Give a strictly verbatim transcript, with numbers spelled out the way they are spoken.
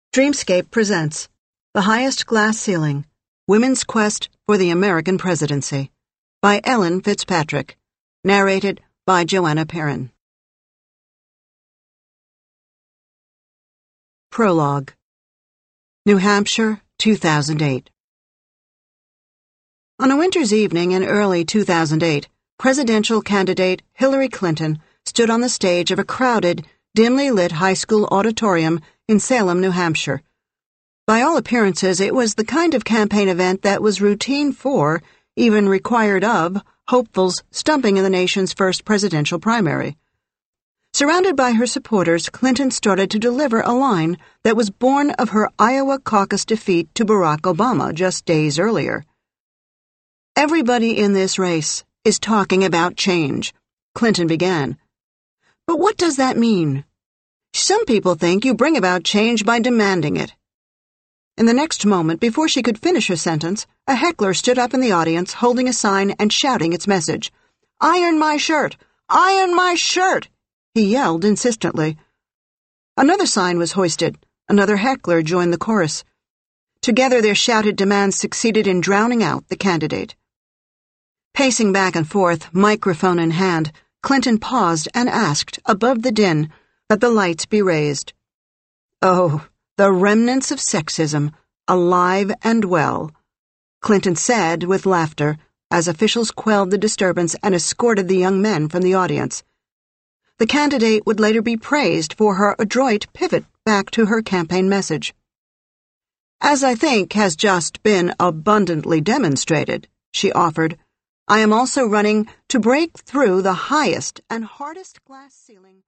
Dreamscape presents The Highest Glass Ceiling, Women's Quest for the American Presidency by Ellen Fitzpatrick, narrated by Joanna Perrin. Prologue. New Hampshire, two thousand eight. On a winter's evening in early two thousand eight, presidential candidate Hillary Clinton stood on the stage of a crowded, dimly lit high school auditorium in Salem, New Hampshire. By all appearances, it was the kind of campaign event that was routine for, even required of, hopefuls stumping in the nation's first presidential primary. Surrounded by her supporters, Clinton started to deliver a line that was born of her Iowa caucus defeat to Barack Obama just days earlier. Everybody in this race is talking about change, Clinton began. But what does that mean? Some people think you bring about change by demanding it. In the next moment, before she could finish her sentence, a heckler stood up in the audience holding a sign and shouting its message. "Iron my shirt! Iron my shirt!" he yelled insistently. Another sign was hoisted. Another heckler joined the chorus. Together their shouted demands succeeded in drowning out the candidate. Pacing back and forth, microphone in hand, Clinton paused and asked, above the din, that the lights be raised. Oh, the remnants of sexism, alive and well, Clinton said with laughter as officials quelled the disturbance and escorted the young men from the audience. The candidate would later be praised for her adroit pivot back to her campaign message. As I think has just been abundantly demonstrated, she offered, I am also running to break through the highest and hardest glass ceiling